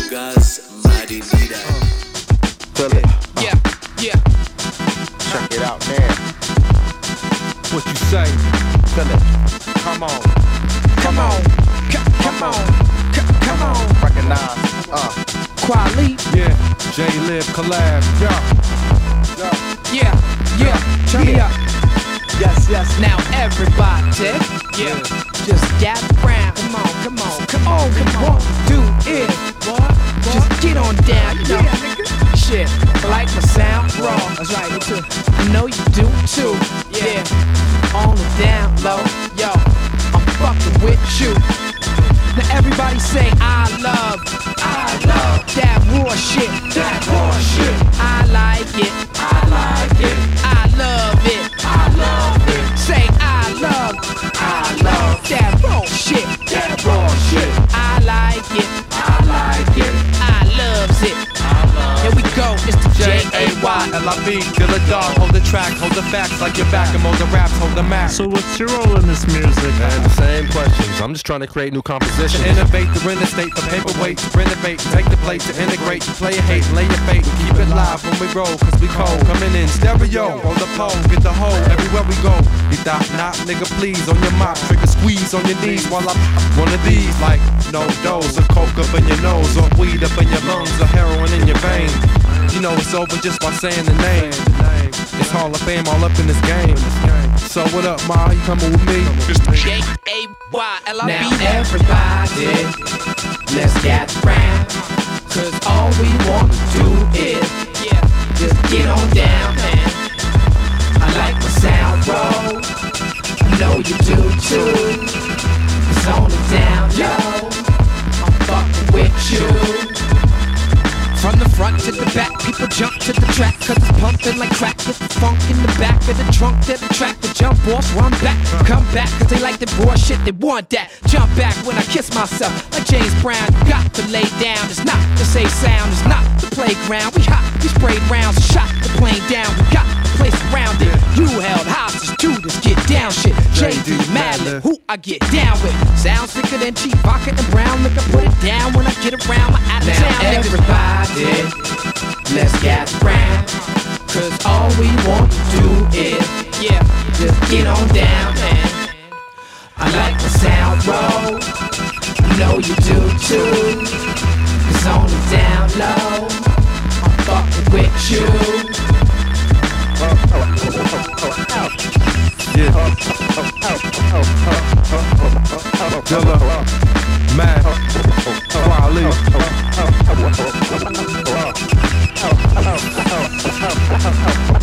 Gas Marinida. Feel it. Yeah. Check it out, man. What you say? Feel it. Come on. Come on. Recognize. Quali. Yeah, J-Lib collab. Yeah. Turn me up. Yes. Now everybody. Yeah. Just gather round. Come on. All we want to do is just get on down. You know. Shit. Like my sound raw. That's right. Me too. I know you do too. Yeah. On the down low. Yo. I'm fucking with you. Now everybody say I love that raw shit. I like it. I love it. Say I love that raw shit. I like it. I loves it. Here we go. It's the J-A-Y-L-I-B. Feel the dog, hold the track, hold the facts like your back, and hold the raps, hold the map. So what's your role in this music? And the same questions. I'm just trying to create new compositions. To innovate, to renovate, for paperweight, to renovate, to take the plate, to integrate, to play your hate, lay your fate, and keep it live when we roll, cause we cold. Coming in stereo, on the pole, get the hole, everywhere we go. You thought not, nigga, please, on your mop, trigger squeeze on your knees while I one of these, like no dose, or coke up in your nose, or weed up in your lungs, or heroin in your veins. You know it's over just by saying the name. It's Hall of Fame all up in this game. So what up, Ma? You coming with me? J-A-Y-L-I-B. Now everybody, let's get round. Cause all we want to do is just get on down, man. I like my sound roll. I know you do too. It's on the down low. I'm fucking with you. From the front to the back, people jump to the track, cause it's pumping like crack. Get the funk in the back of the trunk, they're the track to jump off, run back, come back, cause they like the raw shit, they want that. Jump back when I kiss myself, like James Brown, you got to lay down. It's not the safe sound, it's not the playground. We hot, we sprayed rounds, shot the plane down, we got the place around it. You held hostage to this get down shit. JD Madlib, who I get down with. Sounds sicker than cheap vodka and brown liquor. Put it down when I get around my out of town. Now everybody, let's get round. Cause all we want to do is just get on down, man. I like my sound roll. I know you do too. It's on the down low. I'm fucking with you. Dilla, Matt, Quali.